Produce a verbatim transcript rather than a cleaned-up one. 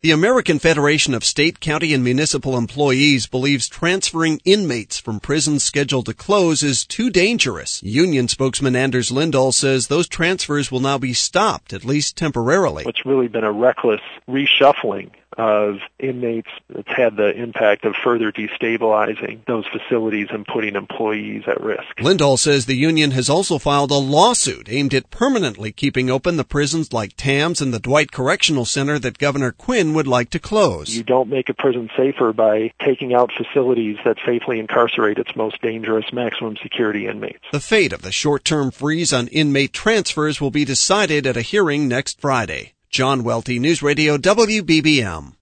The American Federation of State, County, and Municipal Employees believes transferring inmates from prisons scheduled to close is too dangerous. Union spokesman Anders Lindahl says those transfers will now be stopped, at least temporarily. It's really been a reckless reshuffling of inmates that's had the impact of further destabilizing those facilities and putting employees at risk. Lindahl says the union has also filed a lawsuit aimed at permanently keeping open the prisons like Tams and the Dwight Correctional Center that Governor Quinn would like to close. You don't make a prison safer by taking out facilities that safely incarcerate its most dangerous maximum security inmates. The fate of the short-term freeze on inmate transfers will be decided at a hearing next Friday. John Welty, News Radio W B B M.